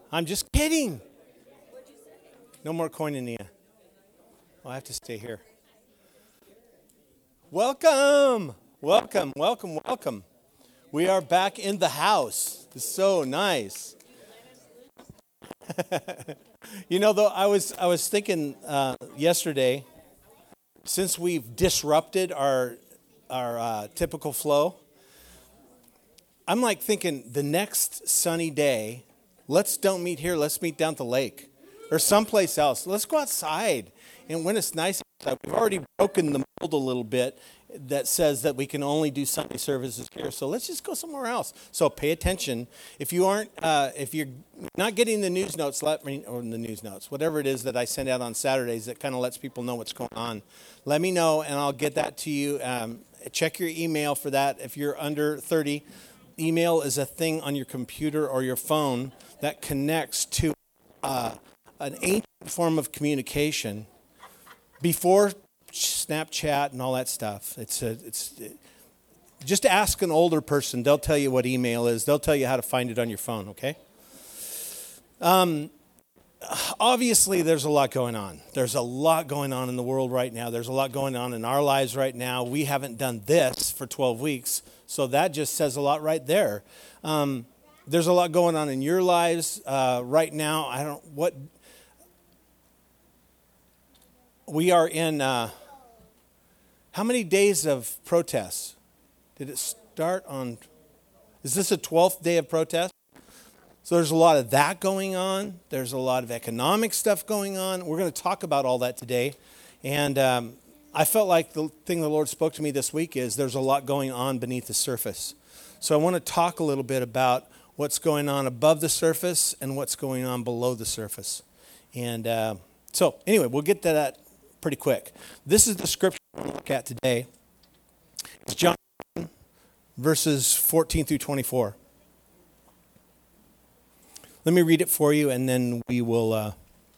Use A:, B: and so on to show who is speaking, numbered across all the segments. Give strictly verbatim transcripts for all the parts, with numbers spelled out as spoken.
A: I'm just kidding. No more koinonia. Oh, I have to stay here. Welcome, welcome, welcome, welcome. We are back in the house. It's so nice. You know, though, I was I was thinking uh, yesterday, since we've disrupted our our uh, typical flow, I'm like thinking the next sunny day, let's don't meet here. Let's meet down at the lake or someplace else. Let's go outside. And when it's nice outside, we've already broken the mold a little bit that says that we can only do Sunday services here. So let's just go somewhere else. So pay attention. If you aren't, uh, if you're not getting the news notes, let me, or the news notes, whatever it is that I send out on Saturdays that kind of lets people know what's going on, let me know and I'll get that to you. Um, check your email for that. If you're under thirty, email is a thing on your computer or your phone that connects to uh, an ancient form of communication before Snapchat and all that stuff. It's a, it's it, just ask an older person. They'll tell you what email is. They'll tell you how to find it on your phone. Okay. Um, obviously, there's a lot going on. There's a lot going on in the world right now. There's a lot going on in our lives right now. We haven't done this for twelve weeks, so that just says a lot right there. Um, there's a lot going on in your lives uh, right now. I don't what. We are in, uh, how many days of protests? Did it start on, is this a twelfth day of protest? So there's a lot of that going on. There's a lot of economic stuff going on. We're going to talk about all that today. And um, I felt like the thing the Lord spoke to me this week is there's a lot going on beneath the surface. So I want to talk a little bit about what's going on above the surface and what's going on below the surface. And uh, so anyway, we'll get to that pretty quick. This is the scripture we're going to look at today. It's John verses fourteen through twenty-four. Let me read it for you, and then we will uh,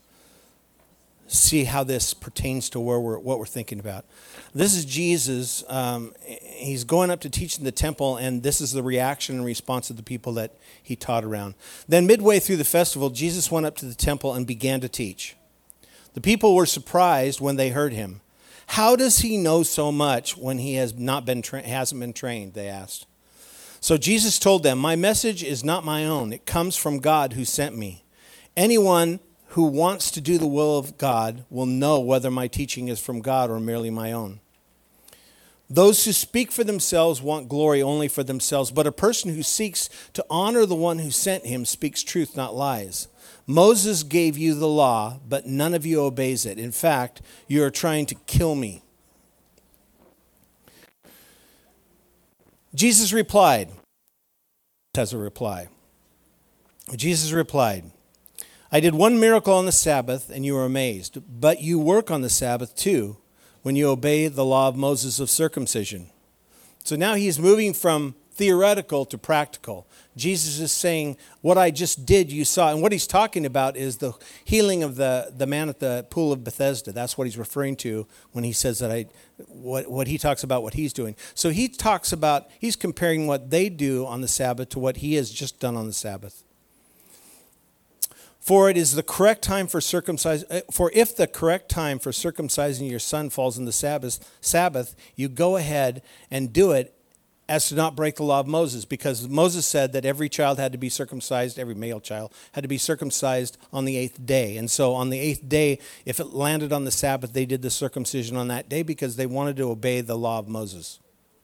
A: see how this pertains to where we're, what we're thinking about. This is Jesus. Um, he's going up to teach in the temple, and this is the reaction and response of the people that he taught around. Then midway through the festival, Jesus went up to the temple and began to teach. The people were surprised when they heard him. How does he know so much when he has not been tra- hasn't been trained? They asked. So Jesus told them, "My message is not my own. It comes from God who sent me. Anyone who wants to do the will of God will know whether my teaching is from God or merely my own. Those who speak for themselves want glory only for themselves, but a person who seeks to honor the one who sent him speaks truth, not lies. Moses gave you the law, but none of you obeys it. In fact, you are trying to kill me." Jesus replied, as a reply. Jesus replied, "I did one miracle on the Sabbath, and you are amazed. But you work on the Sabbath too, when you obey the law of Moses of circumcision." So now he's moving from theoretical to practical. Jesus is saying, what I just did, you saw. And what he's talking about is the healing of the, the man at the pool of Bethesda. That's what he's referring to when he says that I, what, what he talks about what he's doing. So he talks about, he's comparing what they do on the Sabbath to what he has just done on the Sabbath. For it is the correct time for circumcising, for if the correct time for circumcising your son falls in the Sabbath, Sabbath, you go ahead and do it as to not break the law of Moses, because Moses said that every child had to be circumcised, every male child had to be circumcised on the eighth day. And so on the eighth day, if it landed on the Sabbath, they did the circumcision on that day because they wanted to obey the law of Moses.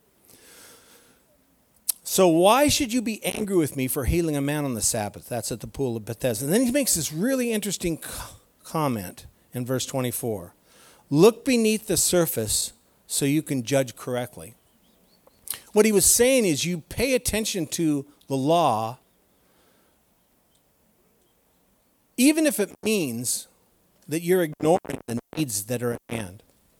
A: So why should you be angry with me for healing a man on the Sabbath? That's at the pool of Bethesda. And then he makes this really interesting comment in verse twenty-four. Look beneath the surface so you can judge correctly. What he was saying is you pay attention to the law, even if it means that you're ignoring the needs that are at hand.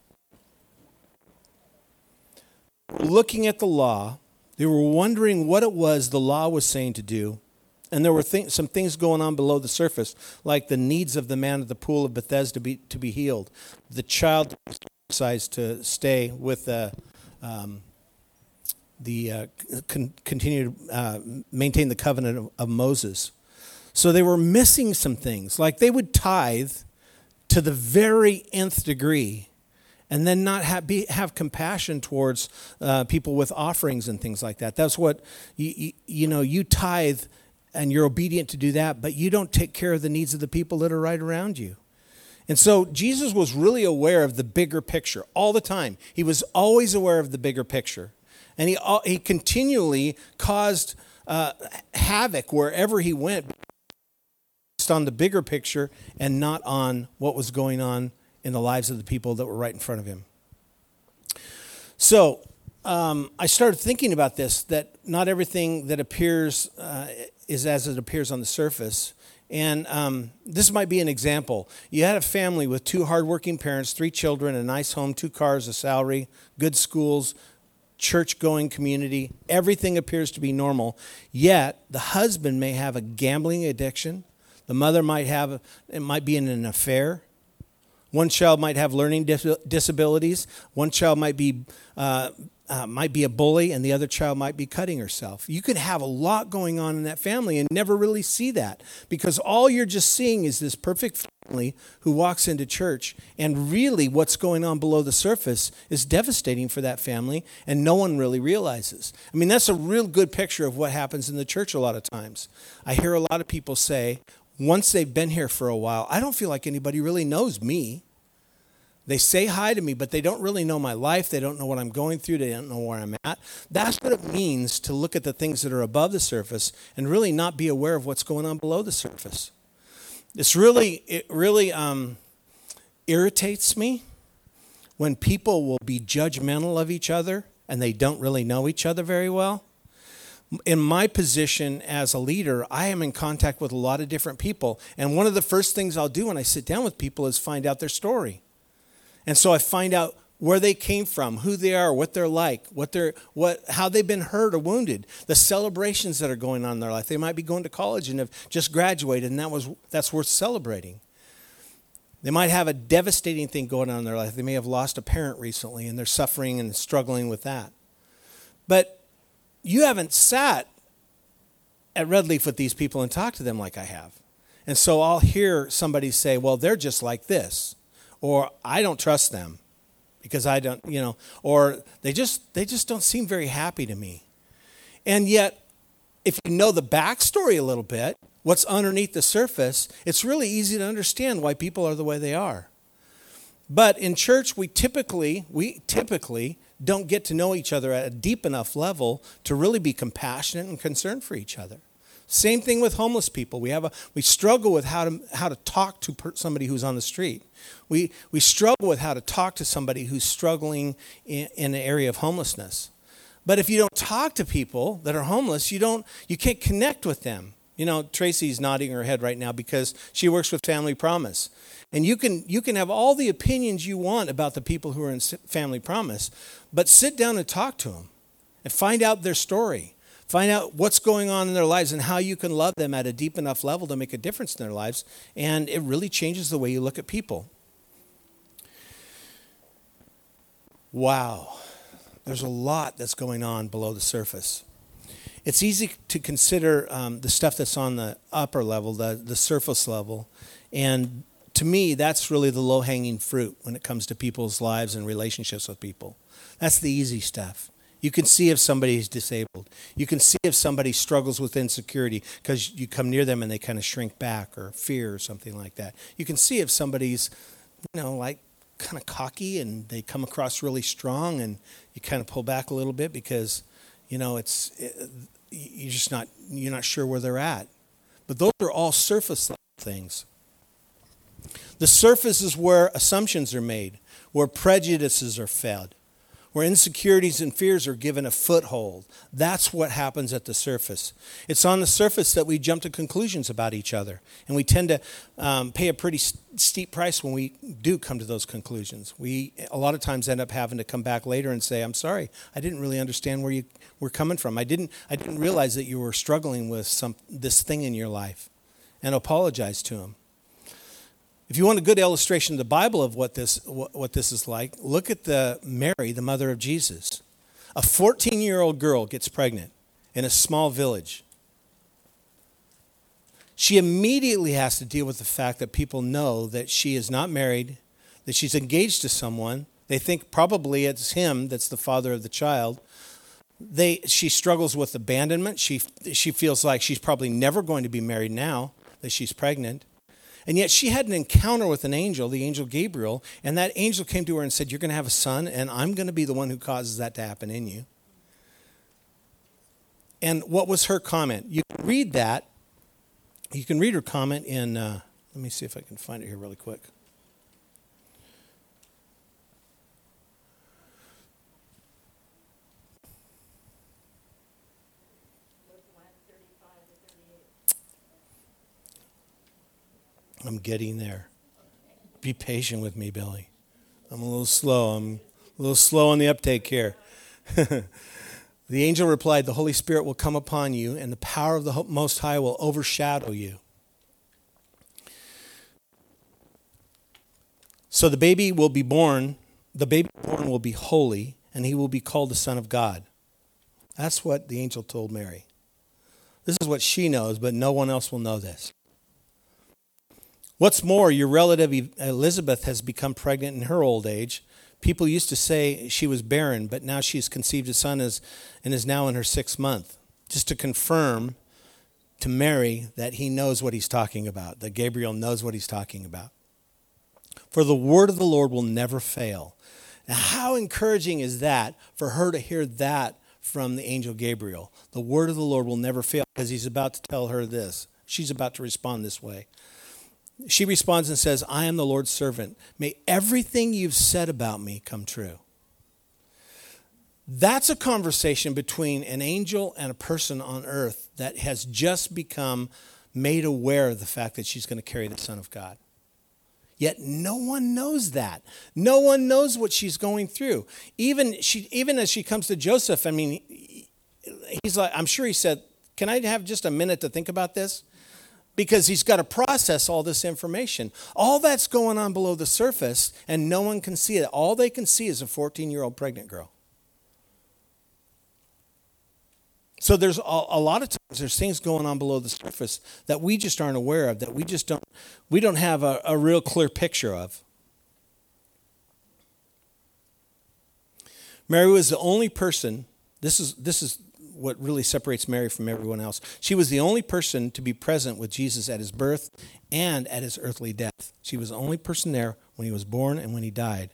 A: We're looking at the law. They were wondering what it was the law was saying to do. And there were th- some things going on below the surface, like the needs of the man at the pool of Bethesda be, to be healed, the child circumcised to stay with the um, the uh, con- continue to uh, maintain the covenant of, of Moses. So they were missing some things. Like they would tithe to the very nth degree and then not have, be, have compassion towards uh, people with offerings and things like that. That's what, you, you, you know, you tithe and you're obedient to do that, but you don't take care of the needs of the people that are right around you. And so Jesus was really aware of the bigger picture all the time. He was always aware of the bigger picture. And he, he continually caused uh, havoc wherever he went based on the bigger picture and not on what was going on in the lives of the people that were right in front of him. So um, I started thinking about this, that not everything that appears uh, is as it appears on the surface. And um, this might be an example. You had a family with two hardworking parents, three children, a nice home, two cars, a salary, good schools, church-going community. Everything appears to be normal. Yet the husband may have a gambling addiction. The mother might have, it might be in an affair. One child might have learning dis- disabilities. One child might be uh, uh, might be a bully, and the other child might be cutting herself. You could have a lot going on in that family and never really see that, because all you're just seeing is this perfect family who walks into church, and really what's going on below the surface is devastating for that family, and no one really realizes. I mean, that's a real good picture of what happens in the church a lot of times. I hear a lot of people say, once they've been here for a while, I don't feel like anybody really knows me. They say hi to me, but they don't really know my life. They don't know what I'm going through. They don't know where I'm at. That's what it means to look at the things that are above the surface and really not be aware of what's going on below the surface. It's really, it really um, irritates me when people will be judgmental of each other and they don't really know each other very well. In my position as a leader, I am in contact with a lot of different people. And one of the first things I'll do when I sit down with people is find out their story. And so I find out where they came from, who they are, what they're like, what they're, what, how they've been hurt or wounded, the celebrations that are going on in their life. They might be going to college and have just graduated, and that was that's worth celebrating. They might have a devastating thing going on in their life. They may have lost a parent recently, and they're suffering and struggling with that. But you haven't sat at Red Leaf with these people and talked to them like I have. And so I'll hear somebody say, well, they're just like this. Or I don't trust them because I don't, you know, or they just they just don't seem very happy to me. And yet, if you know the backstory a little bit, what's underneath the surface, it's really easy to understand why people are the way they are. But in church, we typically, we typically don't get to know each other at a deep enough level to really be compassionate and concerned for each other. Same thing with homeless people. We have a we struggle with how to how to talk to per, somebody who's on the street. We we struggle with how to talk to somebody who's struggling in, in an area of homelessness. But if you don't talk to people that are homeless, you don't you can't connect with them. You know, Tracy's nodding her head right now because she works with Family Promise. And you can you can have all the opinions you want about the people who are in Family Promise, but sit down and talk to them and find out their story. Find out what's going on in their lives and how you can love them at a deep enough level to make a difference in their lives. And it really changes the way you look at people. Wow. There's a lot that's going on below the surface. It's easy to consider um, the stuff that's on the upper level, the, the surface level. And to me, that's really the low-hanging fruit when it comes to people's lives and relationships with people. That's the easy stuff. You can see if somebody's disabled. You can see if somebody struggles with insecurity because you come near them and they kind of shrink back, or fear or something like that. You can see if somebody's, you know, like kind of cocky and they come across really strong, and you kind of pull back a little bit because, you know, it's it, you're just not you're not sure where they're at. But those are all surface level things. The surface is where assumptions are made, where prejudices are fed, where insecurities and fears are given a foothold. That's what happens at the surface. It's on the surface that we jump to conclusions about each other. And we tend to um, pay a pretty st- steep price when we do come to those conclusions. We, a lot of times, end up having to come back later and say, I'm sorry, I didn't really understand where you were coming from. I didn't, I didn't realize that you were struggling with some this thing in your life. And apologize to him. If you want a good illustration of the Bible of what this what, what this is like, look at the Mary, the mother of Jesus. A fourteen-year-old girl gets pregnant in a small village. She immediately has to deal with the fact that people know that she is not married, that she's engaged to someone. They think probably it's him that's the father of the child. They, she struggles with abandonment. She, she feels like she's probably never going to be married now that she's pregnant. And yet she had an encounter with an angel, the angel Gabriel, and that angel came to her and said, you're going to have a son, and I'm going to be the one who causes that to happen in you. And what was her comment? You can read that. You can read her comment in, uh, let me see if I can find it here really quick. I'm getting there. Be patient with me, Billy. I'm a little slow. I'm a little slow on the uptake here. The angel replied, the Holy Spirit will come upon you, and the power of the Most High will overshadow you. So the baby will be born, the baby born will be holy, and he will be called the Son of God. That's what the angel told Mary. This is what she knows, but no one else will know this. What's more, your relative Elizabeth has become pregnant in her old age. People used to say she was barren, but now she's conceived a son and is now in her sixth month. Just to confirm to Mary that he knows what he's talking about, that Gabriel knows what he's talking about. For the word of the Lord will never fail. Now, how encouraging is that for her to hear that from the angel Gabriel? The word of the Lord will never fail, because he's about to tell her this. She's about to respond this way. She responds and says, I am the Lord's servant. May everything you've said about me come true. That's a conversation between an angel and a person on earth that has just become made aware of the fact that she's going to carry the Son of God. Yet no one knows that. No one knows what she's going through. Even she, even as she comes to Joseph, I mean, he's like, I'm sure he said, can I have just a minute to think about this? Because he's got to process all this information. All that's going on below the surface, and no one can see it. All they can see is a fourteen-year-old pregnant girl. So there's a, a lot of times there's things going on below the surface that we just aren't aware of, that we just don't, we don't have a, a real clear picture of. Mary was the only person, this is this is what really separates Mary from everyone else. She was the only person to be present with Jesus at his birth and at his earthly death. She was the only person there when he was born and when he died.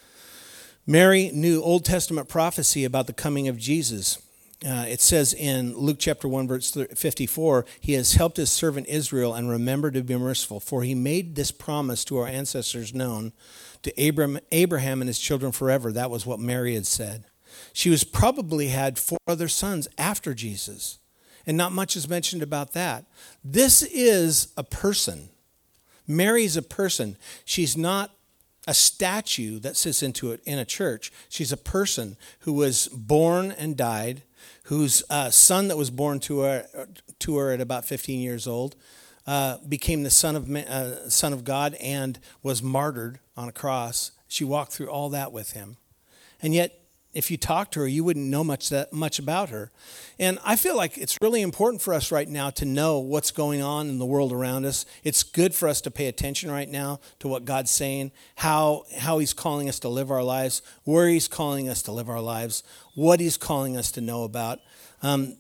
A: Mary knew Old Testament prophecy about the coming of Jesus. Uh, it says in Luke chapter one, verse fifty-four, he has helped his servant Israel and remembered to be merciful, for he made this promise to our ancestors known to Abraham, Abraham and his children forever. That was what Mary had said. She was probably had four other sons after Jesus, and not much is mentioned about that. This is a person. Mary's a person. She's not a statue that sits into it in a church. She's a person who was born and died, whose uh, son that was born to her, to her at about fifteen years old uh, became the son of uh, son of God and was martyred on a cross. She walked through all that with him, and yet, if you talk to her, you wouldn't know much that much about her. And I feel like it's really important for us right now to know what's going on in the world around us. It's good for us to pay attention right now to what God's saying, how how he's calling us to live our lives, where he's calling us to live our lives, what he's calling us to know about. Um,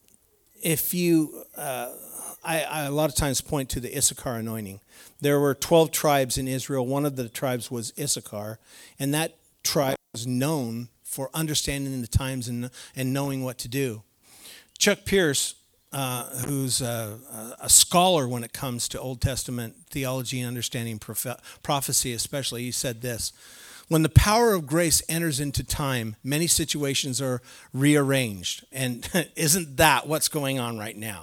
A: if you, uh, I, I a lot of times point to the Issachar anointing. There were twelve tribes in Israel. One of the tribes was Issachar, and that tribe was known for understanding the times and, and knowing what to do. Chuck Pierce, uh, who's a, a scholar when it comes to Old Testament theology and understanding prophet, prophecy especially, he said this: when the power of grace enters into time, many situations are rearranged. And isn't that what's going on right now?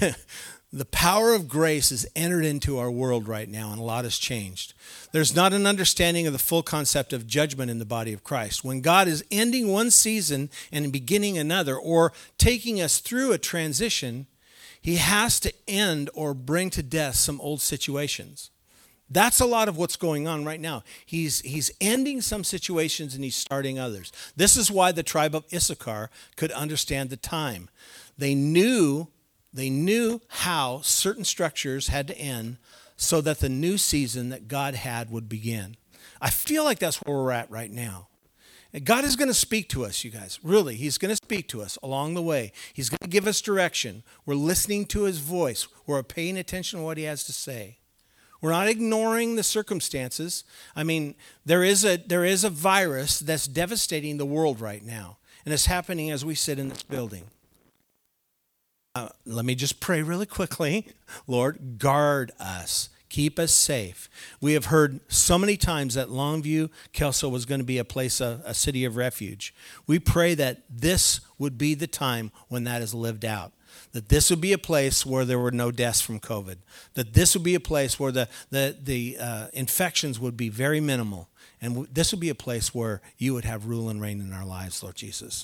A: The power of grace has entered into our world right now, and a lot has changed. There's not an understanding of the full concept of judgment in the body of Christ. When God is ending one season and beginning another, or taking us through a transition, he has to end or bring to death some old situations. That's a lot of what's going on right now. He's, he's ending some situations and he's starting others. This is why the tribe of Issachar could understand the time. They knew They knew how certain structures had to end so that the new season that God had would begin. I feel like that's where we're at right now. And God is going to speak to us, you guys. Really, he's going to speak to us along the way. He's going to give us direction. We're listening to his voice. We're paying attention to what he has to say. We're not ignoring the circumstances. I mean, there is a there is a virus that's devastating the world right now, and it's happening as we sit in this building. Uh, let me just pray really quickly. Lord, guard us. Keep us safe. We have heard so many times that Longview, Kelso was going to be a place, a, a city of refuge. We pray that this would be the time when that is lived out. That this would be a place where there were no deaths from COVID. That this would be a place where the, the, the uh, infections would be very minimal. And w- this would be a place where you would have rule and reign in our lives, Lord Jesus.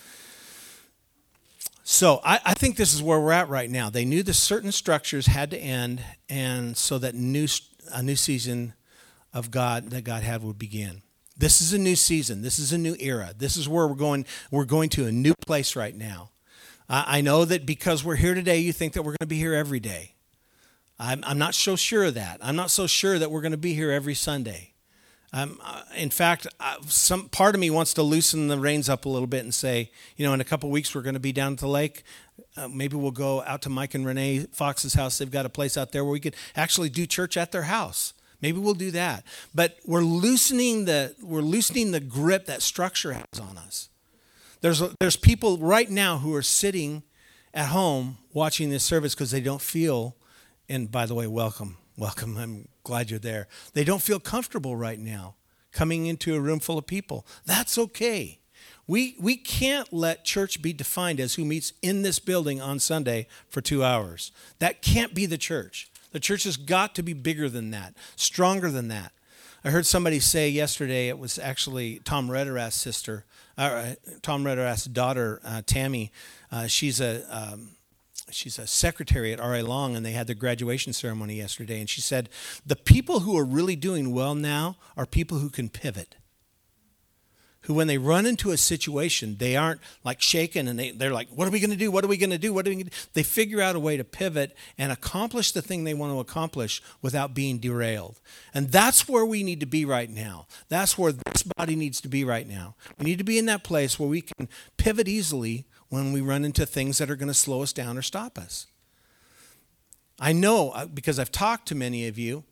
A: So I, I think this is where we're at right now. They knew that certain structures had to end, and so that new a new season of God that God had would begin. This is a new season. This is a new era. This is where we're going. We're going to a new place right now. I, I know that because we're here today, you think that we're going to be here every day. I'm, I'm not so sure of that. I'm not so sure that we're going to be here every Sunday. Um, in fact, uh, some part of me wants to loosen the reins up a little bit and say, you know, in a couple weeks we're going to be down at the lake. Uh, maybe we'll go out to Mike and Renee Fox's house. They've got a place out there where we could actually do church at their house. Maybe we'll do that. But we're loosening the we're loosening the grip that structure has on us. There's there's people right now who are sitting at home watching this service because they don't feel. And by the way, welcome. Welcome. I'm glad you're there. They don't feel comfortable right now coming into a room full of people. That's okay. We we can't let church be defined as who meets in this building on Sunday for two hours. That can't be the church. The church has got to be bigger than that, stronger than that. I heard somebody say yesterday, it was actually Tom Rederath's sister, uh, Tom Rederath's daughter, uh, Tammy. Uh, she's a... Um, She's a secretary at R A Long, and they had their graduation ceremony yesterday. And she said, the people who are really doing well now are people who can pivot. Who, when they run into a situation, they aren't like shaken and they, they're like, what are we going to do? What are we going to do? What are we going to do? They figure out a way to pivot and accomplish the thing they want to accomplish without being derailed. And that's where we need to be right now. That's where this body needs to be right now. We need to be in that place where we can pivot easily when we run into things that are going to slow us down or stop us. I know, because I've talked to many of you,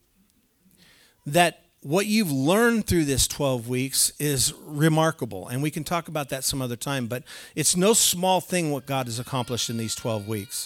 A: that what you've learned through this twelve weeks is remarkable. And we can talk about that some other time, but it's no small thing what God has accomplished in these twelve weeks.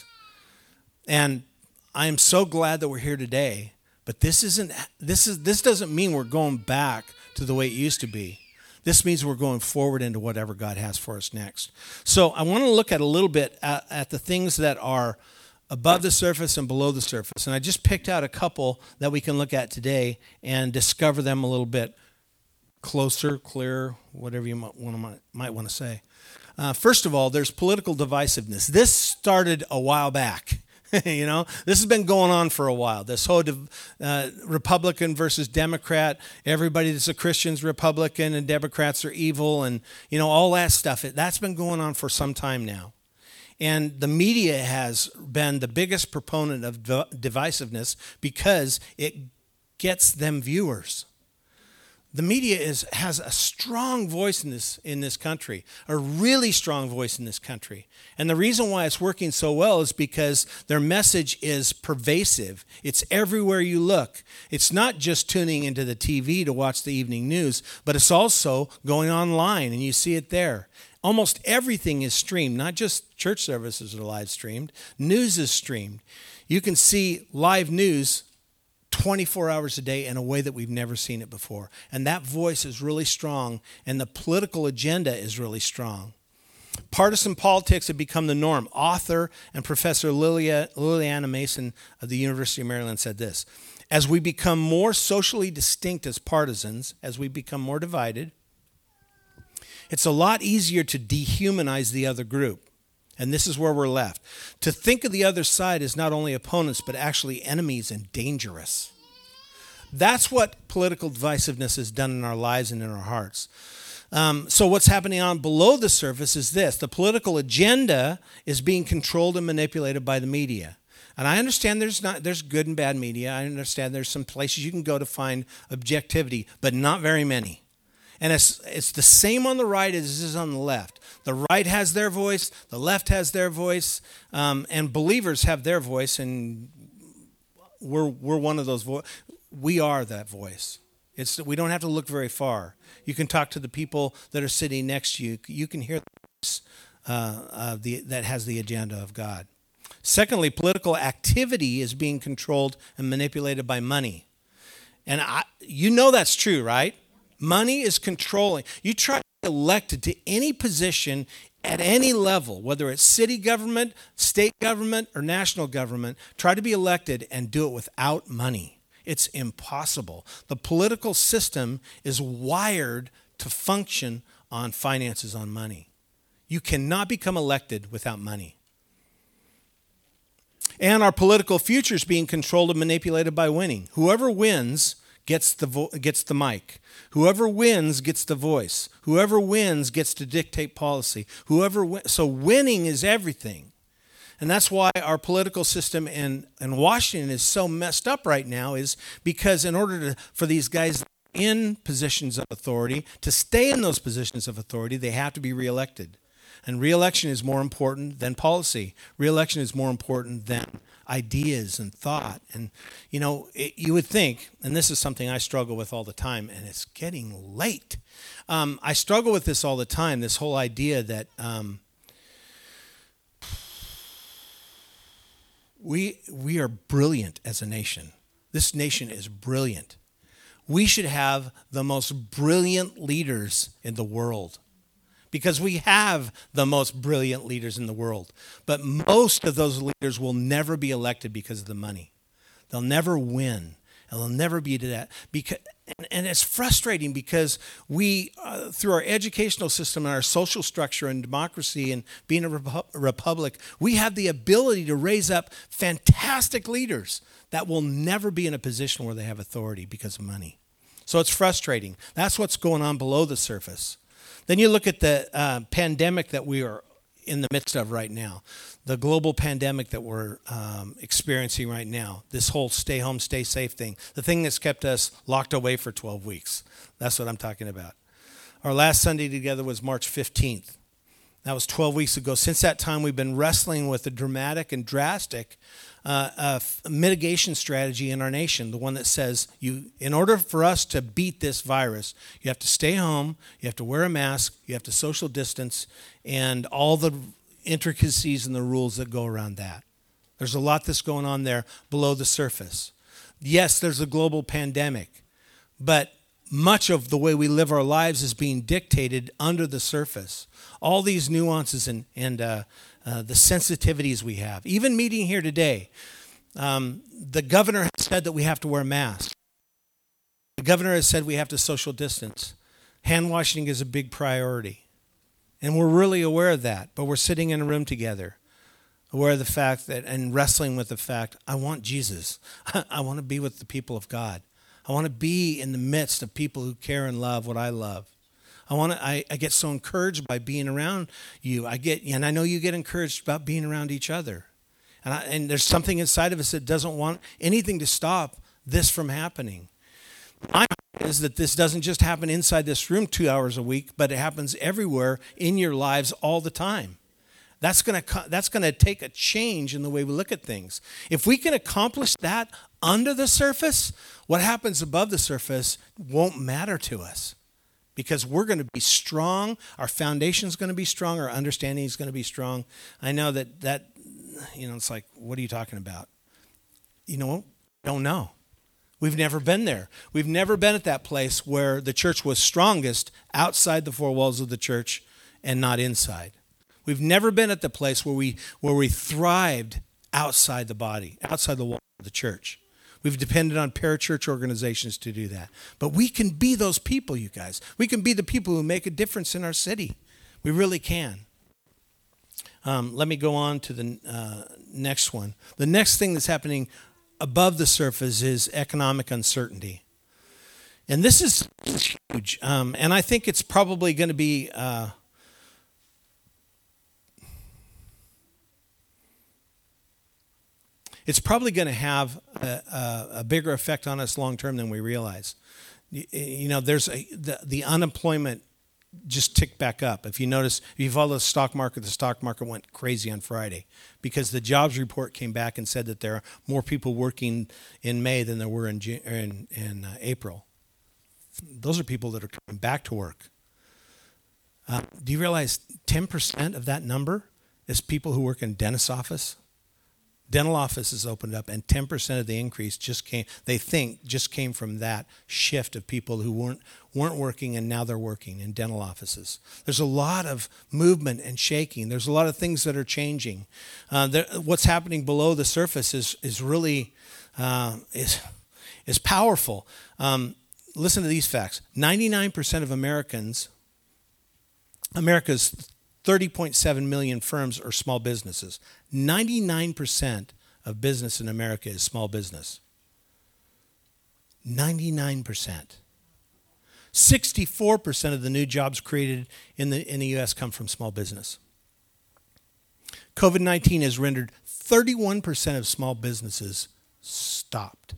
A: And I am so glad that we're here today, but this isn't this is this doesn't mean we're going back to the way it used to be. This means we're going forward into whatever God has for us next. So I want to look at a little bit at, at the things that are above the surface and below the surface. And I just picked out a couple that we can look at today and discover them a little bit closer, clearer, whatever you might want to, might want to say. Uh, first of all, there's political divisiveness. This started a while back. You know, this has been going on for a while. This whole uh, Republican versus Democrat, everybody that's a Christian's Republican and Democrats are evil, and, you know, all that stuff. That's been going on for some time now. And the media has been the biggest proponent of divisiveness because it gets them viewers. The media is has a strong voice in this in this country, a really strong voice in this country. And the reason why it's working so well is because their message is pervasive. It's everywhere you look. It's not just tuning into the T V to watch the evening news, but it's also going online and you see it there. Almost everything is streamed, not just church services are live streamed. News is streamed. You can see live news twenty-four hours a day in a way that we've never seen it before. And that voice is really strong, and the political agenda is really strong. Partisan politics have become the norm. Author and Professor Lilia, Liliana Mason of the University of Maryland said this: as we become more socially distinct as partisans, as we become more divided, it's a lot easier to dehumanize the other group. And this is where we're left. To think of the other side as not only opponents, but actually enemies and dangerous. That's what political divisiveness has done in our lives and in our hearts. Um, so what's happening on below the surface is this. The political agenda is being controlled and manipulated by the media. And I understand there's not there's good and bad media. I understand there's some places you can go to find objectivity, but not very many. And it's it's the same on the right as it is on the left. The right has their voice, the left has their voice, um, and believers have their voice, and we're we're one of those vo- we are that voice. It's we don't have to look very far. You can talk to the people that are sitting next to you. You can hear the voice uh, uh, the, that has the agenda of God. Secondly, political activity is being controlled and manipulated by money. And I, you know that's true, right? Money is controlling. You try to get elected to any position at any level, whether it's city government, state government, or national government, try to be elected and do it without money. It's impossible. The political system is wired to function on finances, on money. You cannot become elected without money. And our political future is being controlled and manipulated by winning. Whoever wins gets the vo- gets the mic. Whoever wins gets the voice. Whoever wins gets to dictate policy. Whoever win- so winning is everything. And that's why our political system in, in Washington is so messed up right now, is because in order to, for these guys in positions of authority to stay in those positions of authority, they have to be reelected. And reelection is more important than policy. Reelection is more important than ideas and thought. And, you know, it, you would think, and this is something I struggle with all the time, and it's getting late. Um, I struggle with this all the time, this whole idea that um, we we are brilliant as a nation. This nation is brilliant. We should have the most brilliant leaders in the world, because we have the most brilliant leaders in the world. But most of those leaders will never be elected because of the money. They'll never win. And they'll never be to that. Because, and, and it's frustrating because we, uh, through our educational system and our social structure and democracy and being a, repu- a republic, we have the ability to raise up fantastic leaders that will never be in a position where they have authority because of money. So it's frustrating. That's what's going on below the surface. Then you look at the uh, pandemic that we are in the midst of right now, the global pandemic that we're um, experiencing right now, this whole stay home, stay safe thing, the thing that's kept us locked away for twelve weeks. That's what I'm talking about. Our last Sunday together was March fifteenth. That was twelve weeks ago. Since that time, we've been wrestling with a dramatic and drastic uh, uh, mitigation strategy in our nation, the one that says, you, in order for us to beat this virus, you have to stay home, you have to wear a mask, you have to social distance, and all the intricacies and the rules that go around that. There's a lot that's going on there below the surface. Yes, there's a global pandemic, but much of the way we live our lives is being dictated under the surface. All these nuances and, and uh, uh, the sensitivities we have. Even meeting here today, um, the governor has said that we have to wear masks. The governor has said we have to social distance. Hand washing is a big priority. And we're really aware of that, but we're sitting in a room together, aware of the fact that, and wrestling with the fact, I want Jesus. I want to be with the people of God. I want to be in the midst of people who care and love what I love. I want to. I, I get so encouraged by being around you. I get, and I know you get encouraged about being around each other. And I, and there's something inside of us that doesn't want anything to stop this from happening. My hope is that this doesn't just happen inside this room two hours a week, but it happens everywhere in your lives all the time. That's going to that's going to take a change in the way we look at things. If we can accomplish that under the surface, what happens above the surface won't matter to us, because we're going to be strong. Our foundation is going to be strong. Our understanding is going to be strong. I know that that you know it's like, what are you talking about? You know, don't know. We've never been there. We've never been at that place where the church was strongest outside the four walls of the church and not inside. We've never been at the place where we where we thrived outside the body, outside the wall of the church. We've depended on parachurch organizations to do that. But we can be those people, you guys. We can be the people who make a difference in our city. We really can. Um, let me go on to the uh, next one. The next thing that's happening above the surface is economic uncertainty. And this is huge. Um, and I think it's probably going to be uh, it's probably going to have a, a, a bigger effect on us long term than we realize. You, you know, there's a, the, the unemployment just ticked back up. If you notice, if you follow the stock market, the stock market went crazy on Friday because the jobs report came back and said that there are more people working in May than there were in June, in, in uh, April. Those are people that are coming back to work. Uh, do you realize ten percent of that number is people who work in dentist's office? Dental offices opened up, and ten percent of the increase just came, they think, just came from that shift of people who weren't weren't working and now they're working in dental offices. There's a lot of movement and shaking. There's a lot of things that are changing. Uh, there, what's happening below the surface is is really uh, is is powerful. Um, listen to these facts: ninety-nine percent of Americans, America's thirty point seven million firms are small businesses. ninety-nine percent of business in America is small business. ninety-nine percent. sixty-four percent of the new jobs created in the, in the U S come from small business. COVID nineteen has rendered thirty-one percent of small businesses stopped.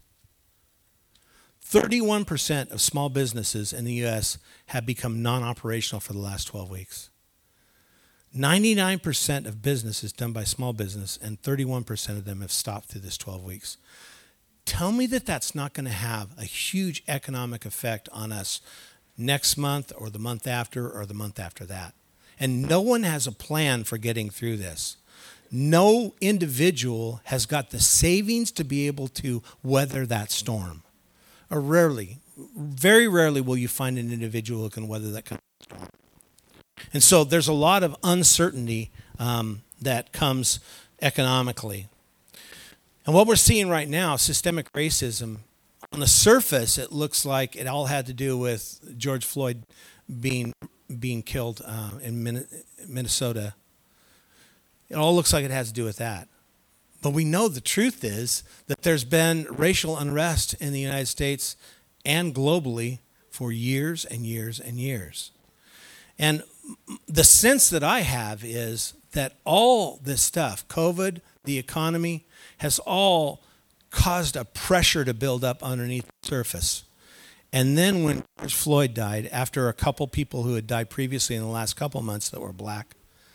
A: thirty-one percent of small businesses in the U S have become non-operational for the last twelve weeks. ninety-nine percent of business is done by small business, and thirty-one percent of them have stopped through this twelve weeks. Tell me that that's not going to have a huge economic effect on us next month or the month after or the month after that. And no one has a plan for getting through this. No individual has got the savings to be able to weather that storm. Or rarely, very rarely will you find an individual who can weather that kind of storm. And so there's a lot of uncertainty um, that comes economically. And what we're seeing right now, systemic racism, on the surface, it looks like it all had to do with George Floyd being being killed uh, in Minnesota. It all looks like it has to do with that. But we know the truth is that there's been racial unrest in the United States and globally for years and years and years. And the sense that I have is that all this stuff, COVID, the economy, has all caused a pressure to build up underneath the surface. And then when George Floyd died, after a couple people who had died previously in the last couple months that were black,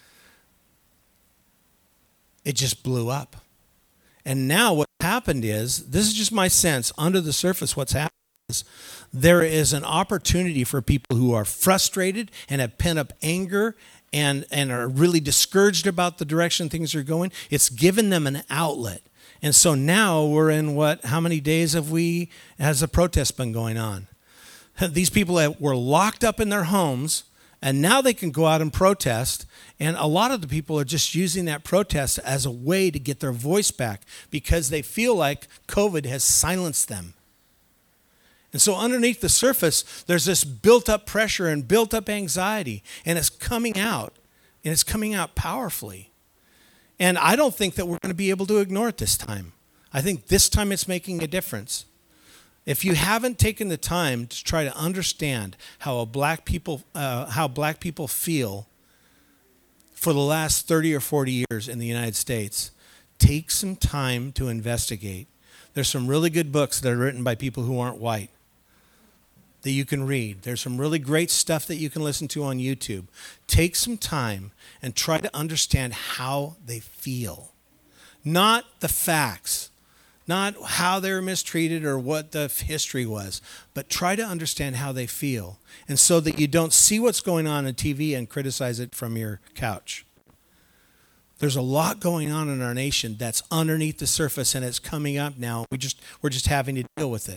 A: it just blew up. And now what happened is, this is just my sense, under the surface what's happened is, there is an opportunity for people who are frustrated and have pent up anger and, and are really discouraged about the direction things are going. It's given them an outlet. And so now we're in what, how many days have we, has the protest been going on? These people that were locked up in their homes, and now they can go out and protest. And a lot of the people are just using that protest as a way to get their voice back because they feel like COVID has silenced them. And so underneath the surface, there's this built-up pressure and built-up anxiety, and it's coming out, and it's coming out powerfully. And I don't think that we're going to be able to ignore it this time. I think this time it's making a difference. If you haven't taken the time to try to understand how a black people, uh, how black people feel for the last thirty or forty years in the United States, take some time to investigate. There's some really good books that are written by people who aren't white that you can read. There's some really great stuff that you can listen to on YouTube. Take some time and try to understand how they feel. Not the facts, not how they were mistreated or what the history was, but try to understand how they feel. And so that you don't see what's going on on T V and criticize it from your couch. There's a lot going on in our nation that's underneath the surface, and it's coming up now. We just, we're just having to deal with it.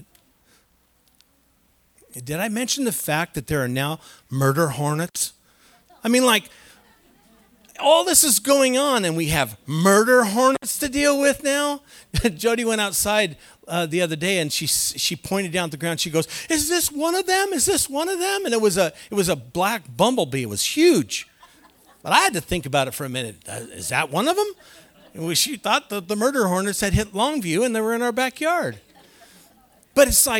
A: Did I mention the fact that there are now murder hornets? I mean, like, all this is going on, and we have murder hornets to deal with now. Jody went outside uh, the other day, and she she pointed down at the ground. She goes, "Is this one of them? Is this one of them?" And it was a it was a black bumblebee. It was huge, but I had to think about it for a minute. Uh, is that one of them? And we, she thought that the murder hornets had hit Longview, and they were in our backyard. But it's like,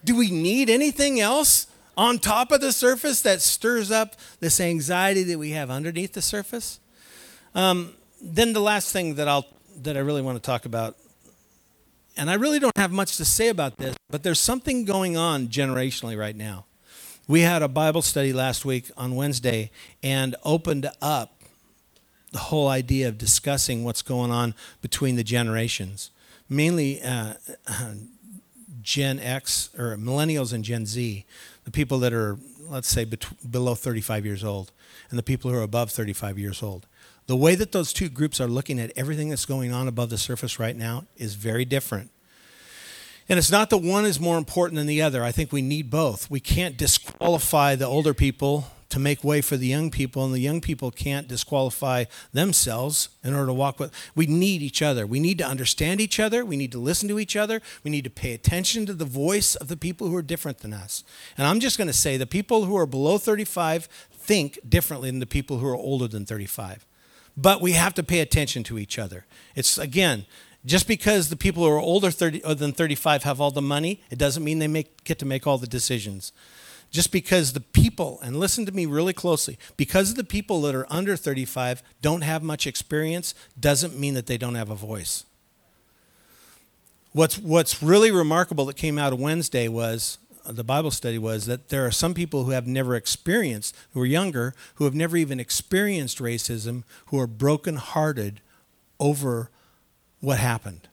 A: Do we need anything else on top of the surface that stirs up this anxiety that we have underneath the surface? Um, then the last thing that I'll that I really want to talk about, and I really don't have much to say about this, but there's something going on generationally right now. We had a Bible study last week on Wednesday and opened up the whole idea of discussing what's going on between the generations, mainly uh, Gen X or millennials and Gen Z, the people that are, let's say, bet- below thirty-five years old, and the people who are above thirty-five years old. The way that those two groups are looking at everything that's going on above the surface right now is very different. And it's not that one is more important than the other. I think we need both. We can't disqualify the older people to make way for the young people, and the young people can't disqualify themselves in order to walk with. We need each other. We need to understand each other. We need to listen to each other. We need to pay attention to the voice of the people who are different than us. And I'm just going to say the people who are below thirty-five think differently than the people who are older than thirty-five. But we have to pay attention to each other. It's, again, just because the people who are older thirty, than thirty-five have all the money, it doesn't mean they make, get to make all the decisions. Just because the people, and listen to me really closely, because the people that are under thirty-five don't have much experience doesn't mean that they don't have a voice. What's, what's really remarkable that came out of Wednesday was, the Bible study was, that there are some people who have never experienced, who are younger, who have never even experienced racism, who are brokenhearted over what happened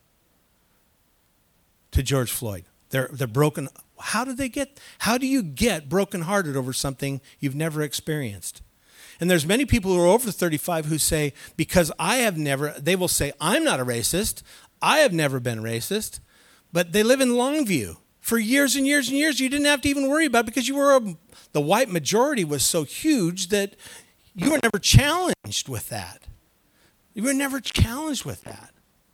A: to George Floyd. They're, they're broken. How do they get, how do you get brokenhearted over something you've never experienced? And there's many people who are over thirty-five who say, because I have never, they will say, I'm not a racist. I have never been racist. But they live in Longview. For years and years and years, you didn't have to even worry about it because you were a, the white majority was so huge that you were never challenged with that. You were never challenged with that.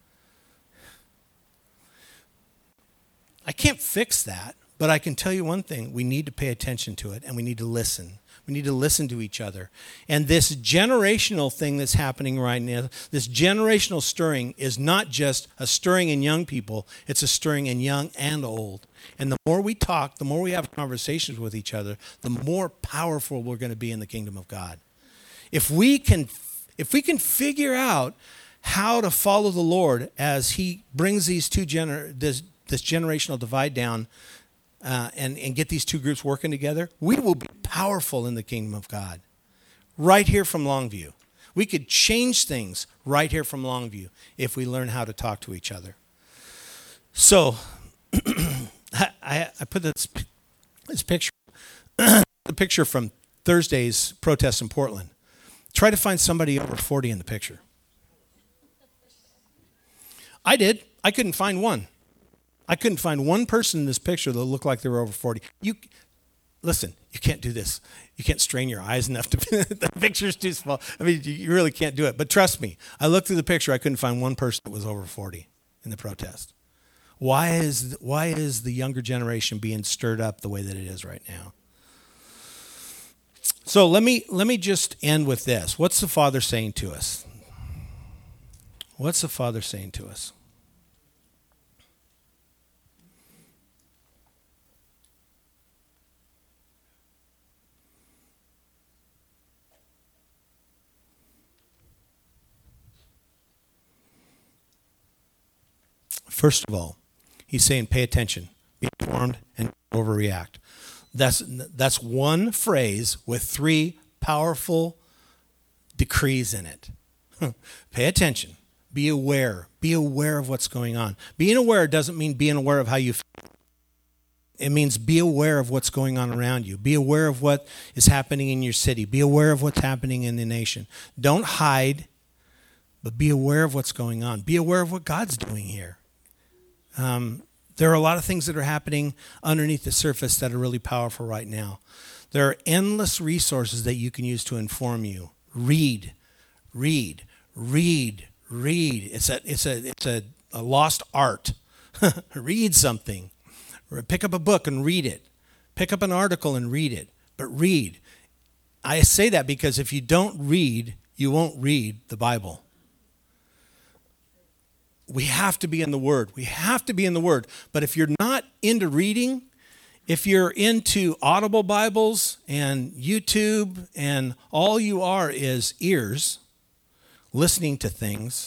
A: I can't fix that, but I can tell you one thing. We need to pay attention to it, and we need to listen. We need to listen to each other. And this generational thing that's happening right now, this generational stirring is not just a stirring in young people, it's a stirring in young and old. And the more we talk, the more we have conversations with each other, the more powerful we're going to be in the kingdom of God. If we can, if we can figure out how to follow the Lord as he brings these two gener- this, this generational divide down, Uh, and, and get these two groups working together, we will be powerful in the kingdom of God. Right here from Longview. We could change things right here from Longview if we learn how to talk to each other. So, I, I put this, this picture, the picture from Thursday's protest in Portland. Try to find somebody over forty in the picture. I did. I couldn't find one. I couldn't find one person in this picture that looked like they were over forty. You, listen, you can't do this. You can't strain your eyes enough to, the picture's too small. I mean, you really can't do it. But trust me, I looked through the picture, I couldn't find one person that was over forty in the protest. Why is, why is the younger generation being stirred up the way that it is right now? So let me, let me just end with this. What's the Father saying to us? What's the Father saying to us? First of all, he's saying pay attention, be informed, and overreact. That's, that's one phrase with three powerful decrees in it. Pay attention, be aware, be aware of what's going on. Being aware doesn't mean being aware of how you feel. It means be aware of what's going on around you. Be aware of what is happening in your city. Be aware of what's happening in the nation. Don't hide, but be aware of what's going on. Be aware of what God's doing here. Um, there are a lot of things that are happening underneath the surface that are really powerful right now. There are endless resources that you can use to inform you. Read, read, read, read. It's a, it's a, it's a, a lost art. Read something. Or pick up a book and read it. Pick up an article and read it. But read. I say that because if you don't read, you won't read the Bible. We have to be in the Word. We have to be in the Word. But if you're not into reading, If you're into Audible Bibles and YouTube and all you are is ears, listening to things,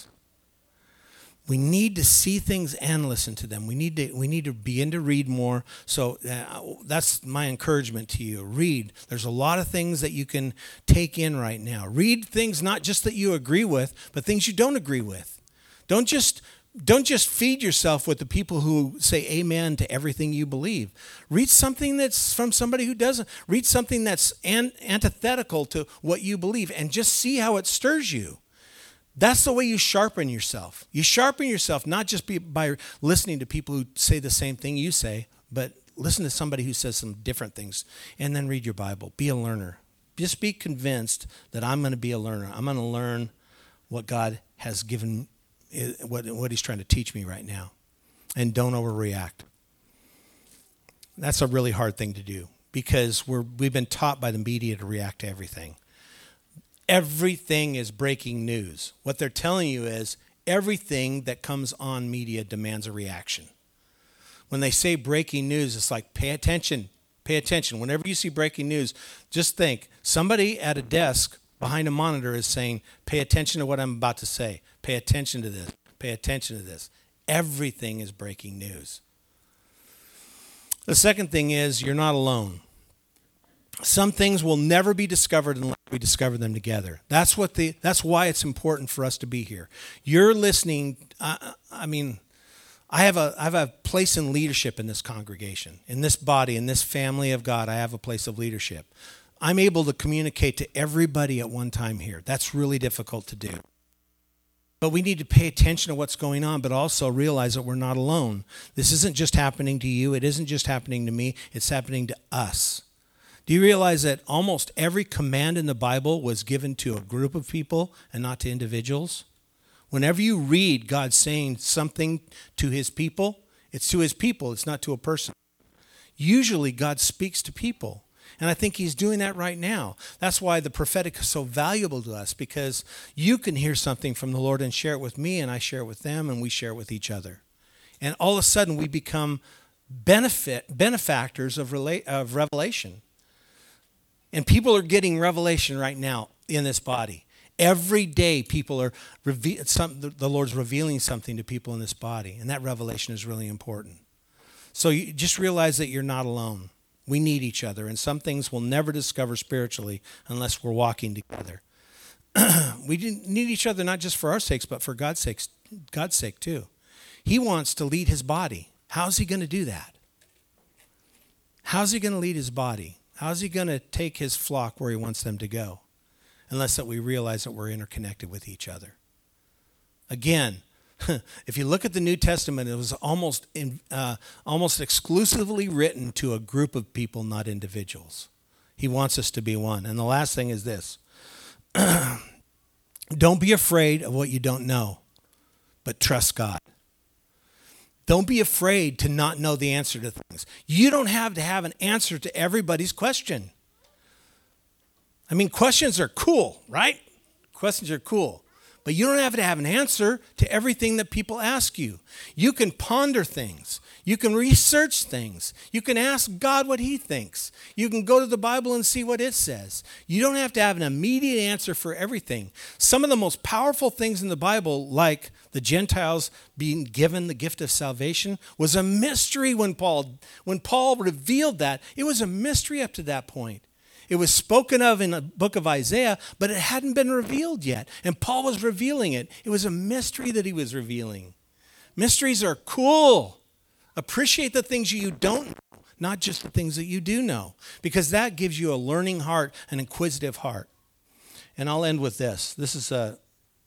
A: we need to see things and listen to them. We need to we need to begin to read more. So uh, that's my encouragement to you. Read. There's a lot of things that you can take in right now. Read things not just that you agree with, but things you don't agree with. Don't just Don't just feed yourself with the people who say amen to everything you believe. Read something that's from somebody who doesn't. Read something that's an, antithetical to what you believe and just see how it stirs you. That's the way you sharpen yourself. You sharpen yourself not just be, by listening to people who say the same thing you say, but listen to somebody who says some different things and then read your Bible. Be a learner. Just be convinced that I'm going to be a learner. I'm going to learn what God has given What, what he's trying to teach me right now. And don't overreact. That's a really hard thing to do because we're, we've been taught by the media to react to everything. Everything is breaking news. What they're telling you is everything that comes on media demands a reaction. When they say breaking news, it's like pay attention, pay attention. Whenever you see breaking news, just think somebody at a desk behind a monitor is saying, pay attention to what I'm about to say. Pay attention to this. Pay attention to this. Everything is breaking news. The second thing is you're not alone. Some things will never be discovered unless we discover them together. That's what the. That's why it's important for us to be here. You're listening. I, I mean, I have a I have a place in leadership in this congregation, in this body, in this family of God. I have a place of leadership. I'm able to communicate to everybody at one time here. That's really difficult to do. But we need to pay attention to what's going on, but also realize that we're not alone. This isn't just happening to you. It isn't just happening to me. It's happening to us. Do you realize that almost every command in the Bible was given to a group of people and not to individuals? Whenever you read God saying something to his people, it's to his people. It's not to a person. Usually God speaks to people. And I think he's doing that right now. That's why the prophetic is so valuable to us, because you can hear something from the Lord and share it with me, and I share it with them, and we share it with each other. And all of a sudden, we become benefit benefactors of, rela- of revelation. And people are getting revelation right now in this body. Every day, people are reve- some, the Lord's revealing something to people in this body, and that revelation is really important. So you just realize that you're not alone. We need each other, and some things we'll never discover spiritually unless we're walking together. We need each other not just for our sakes, but for God's sake, God's sake too. He wants to lead his body. How's he going to do that? How's he going to lead his body? How's he going to take his flock where he wants them to go? Unless that we realize that we're interconnected with each other. Again, if you look at the New Testament, it was almost in, uh, almost exclusively written to a group of people, not individuals. He wants us to be one. And the last thing is this. Don't be afraid of what you don't know, but trust God. Don't be afraid to not know the answer to things. You don't have to have an answer to everybody's question. I mean, questions are cool, right? Questions are cool. But you don't have to have an answer to everything that people ask you. You can ponder things. You can research things. You can ask God what he thinks. You can go to the Bible and see what it says. You don't have to have an immediate answer for everything. Some of the most powerful things in the Bible, like the Gentiles being given the gift of salvation, was a mystery when Paul, when Paul revealed that. It was a mystery up to that point. It was spoken of in the book of Isaiah, but it hadn't been revealed yet. And Paul was revealing it. It was a mystery that he was revealing. Mysteries are cool. Appreciate the things you don't know, not just the things that you do know, because that gives you a learning heart, an inquisitive heart. And I'll end with this. This is a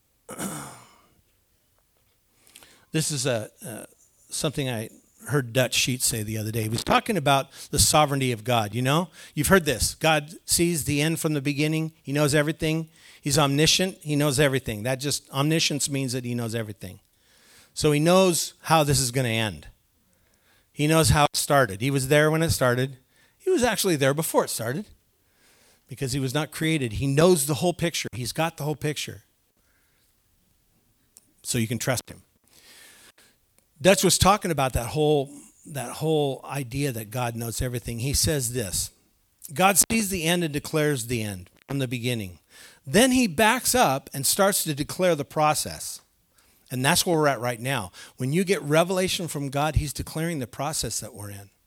A: this is a uh, something I heard Dutch Sheets say the other day. He was talking about the sovereignty of God. You know, you've heard this. God sees the end from the beginning. He knows everything. He's omniscient. He knows everything. That just omniscience means that he knows everything. So he knows how this is going to end. He knows how it started. He was there when it started. He was actually there before it started because he was not created. He knows the whole picture. He's got the whole picture. So you can trust him. Dutch was talking about that whole that whole idea that God knows everything. He says this: God sees the end and declares the end from the beginning. Then he backs up and starts to declare the process. And that's where we're at right now. When you get revelation from God, he's declaring the process that we're in.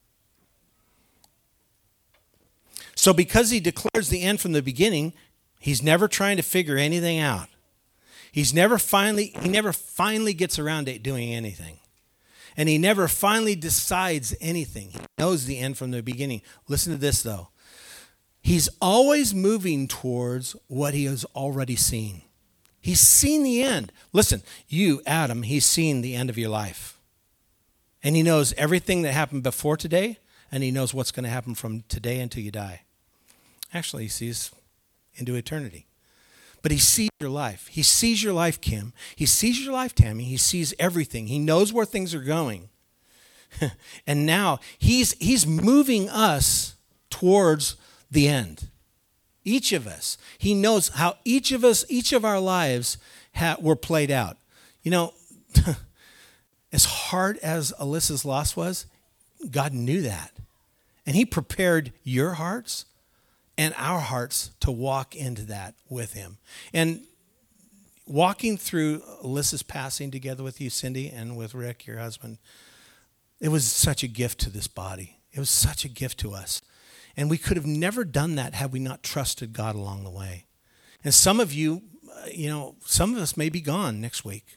A: So because he declares the end from the beginning, he's never trying to figure anything out. He's never finally, he never finally gets around to doing anything. And he never finally decides anything. He knows the end from the beginning. Listen to this, though. He's always moving towards what he has already seen. He's seen the end. Listen, you, Adam, he's seen the end of your life. And he knows everything that happened before today, and he knows what's going to happen from today until you die. Actually, he sees into eternity. But he sees your life. He sees your life, Kim. He sees your life, Tammy. He sees everything. He knows where things are going. And now he's he's moving us towards the end. Each of us. He knows how each of us, each of our lives ha- were played out. You know, as hard as Alyssa's loss was, God knew that. And he prepared your hearts and our hearts to walk into that with him. And walking through Alyssa's passing together with you, Cindy, and with Rick, your husband, it was such a gift to this body. It was such a gift to us. And we could have never done that had we not trusted God along the way. And some of you, you know, some of us may be gone next week.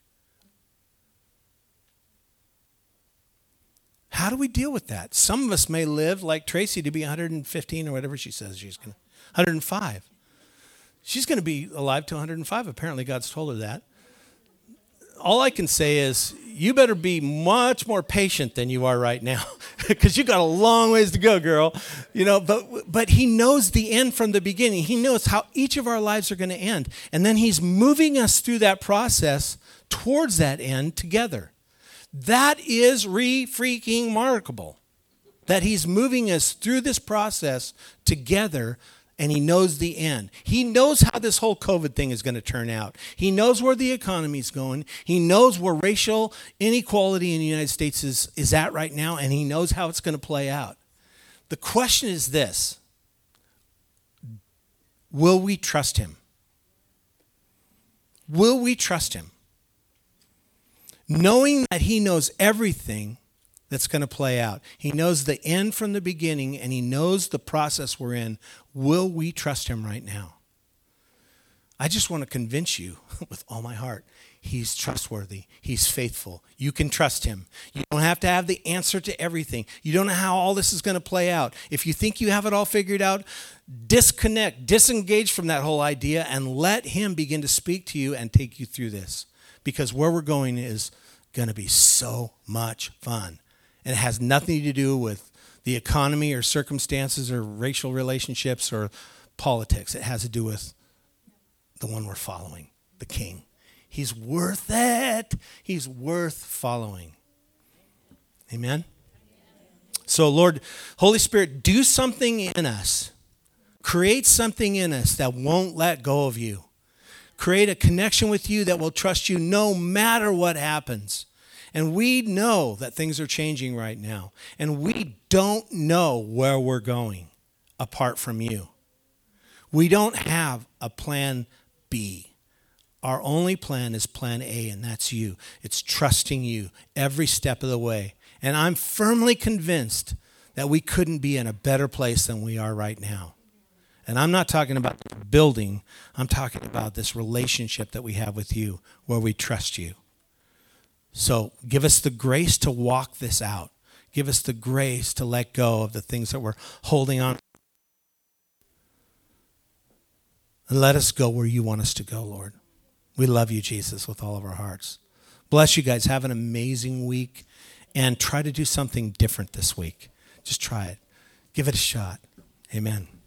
A: How do we deal with that? Some of us may live like Tracy to be one hundred fifteen or whatever she says she's going to, one hundred five. She's going to be alive to one hundred five. Apparently God's told her that. All I can say is you better be much more patient than you are right now because you got a long ways to go, girl. You know, but but he knows the end from the beginning. He knows how each of our lives are going to end. And then he's moving us through that process towards that end together. That is re-freaking remarkable, that he's moving us through this process together, and he knows the end. He knows how this whole COVID thing is going to turn out. He knows where the economy is going. He knows where racial inequality in the United States is, is at right now, and he knows how it's going to play out. The question is this: will we trust him? Will we trust him? Knowing that he knows everything that's going to play out. He knows the end from the beginning, and he knows the process we're in. Will we trust him right now? I just want to convince you with all my heart, he's trustworthy. He's faithful. You can trust him. You don't have to have the answer to everything. You don't know how all this is going to play out. If you think you have it all figured out, disconnect, disengage from that whole idea, and let him begin to speak to you and take you through this. Because where we're going is going to be so much fun. And it has nothing to do with the economy or circumstances or racial relationships or politics. It has to do with the one we're following, the King. He's worth it. He's worth following. Amen? So, Lord, Holy Spirit, do something in us. Create something in us that won't let go of you. Create a connection with you that will trust you no matter what happens. And we know that things are changing right now. And we don't know where we're going apart from you. We don't have a plan B. Our only plan is plan A, and that's you. It's trusting you every step of the way. And I'm firmly convinced that we couldn't be in a better place than we are right now. And I'm not talking about the building. I'm talking about this relationship that we have with you where we trust you. So give us the grace to walk this out. Give us the grace to let go of the things that we're holding on. And let us go where you want us to go, Lord. We love you, Jesus, with all of our hearts. Bless you guys. Have an amazing week. And try to do something different this week. Just try it. Give it a shot. Amen.